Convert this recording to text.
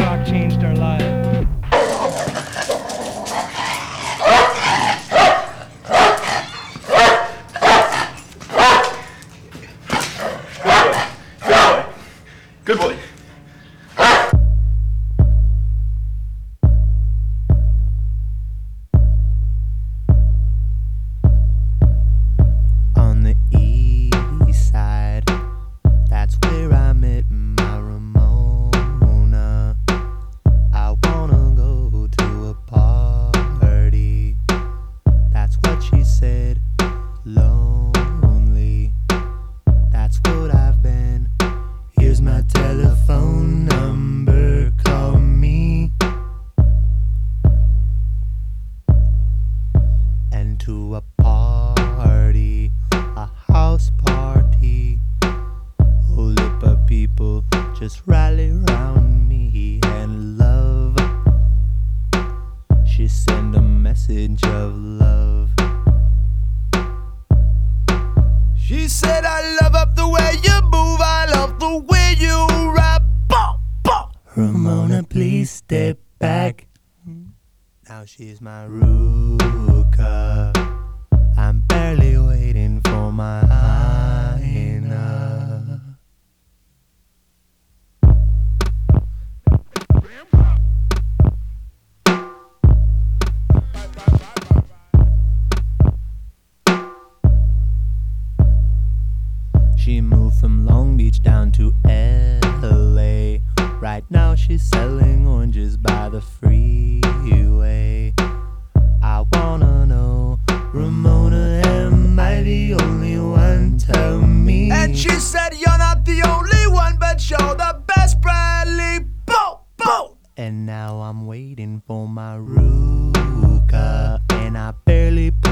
rock changed our lives. Good boy. On the east side, that's where I met my Ramona. I wanna go to a party. That's what she said. Lonely. That's what I've been. Here's my telephone number. Call me. And to a party, a house party. Whole heap of people just rally round me and love. She sent a message of love. She said, I love up the way you move, I love the way you rap. Ramona, please step back. Now she's my Ruka. I'm barely waiting for my hyena. She moved from Long Beach down to LA. Right now she's selling oranges by the freeway. I wanna know, Ramona, am I the only one? Tell me. And she said, you're not the only one, but you're the best, Bradley. Bo, bo. And now I'm waiting for my Ruka, and I barely